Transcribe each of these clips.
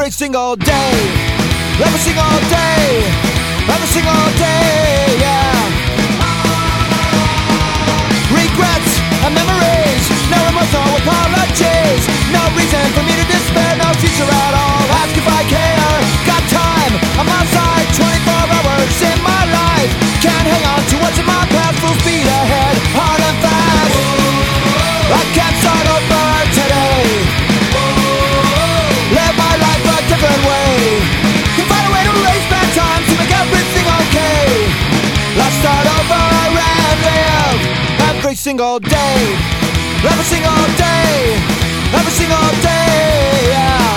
every single day, every single day, every single day, yeah. Regrets and memories, no remorse, no apologies, no reason for me to despair, no future at all. Ask if I care, got time on my side, 24 hours in my life. Can't hang on to what's in my past, full speed ahead, hard and fast. I can't start over today, live my life a different way. Can find a way to erase bad times to make everything okay. Let's start over and live every single day, every single day, every single day, yeah.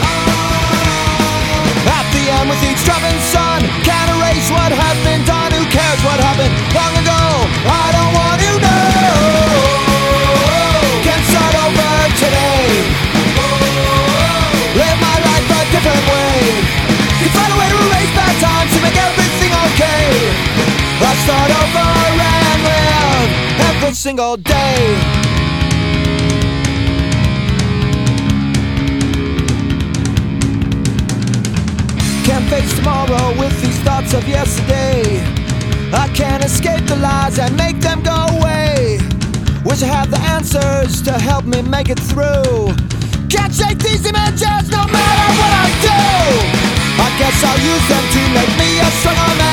At the end with each dropping sun, can't erase what has been done. Who cares what happened long ago? I don't want to know. Can't start over today, live my life a different way. Can find a way to erase bad times to make everything okay. Let's start over and live every single day. Can't face tomorrow with these thoughts of yesterday. I can't escape the lies and make them go away. Wish I had the answers to help me make it through. Can't shake these images no matter what I do. I guess I'll use them to make me a stronger man.